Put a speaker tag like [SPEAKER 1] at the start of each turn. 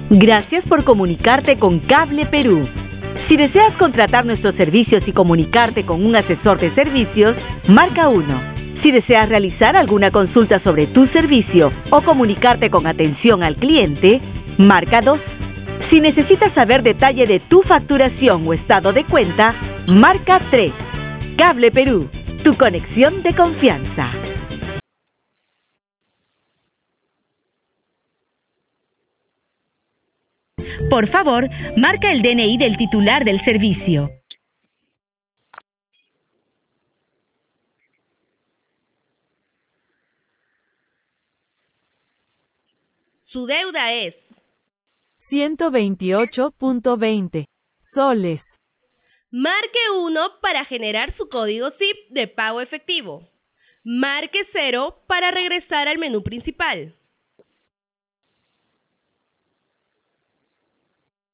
[SPEAKER 1] Gracias por comunicarte con Cable Perú. Si deseas contratar nuestros servicios y comunicarte con un asesor de servicios, marca 1. Si deseas realizar alguna consulta sobre tu servicio o comunicarte con atención al cliente, marca 2. Si necesitas saber detalle de tu facturación o estado de cuenta, marca 3. Cable Perú, tu conexión de confianza. Por favor, marca el DNI del titular del servicio.
[SPEAKER 2] Su deuda es
[SPEAKER 3] 128.20 soles.
[SPEAKER 2] marque 1 para generar su código SIP de pago efectivo. Marque 0 para regresar al menú principal.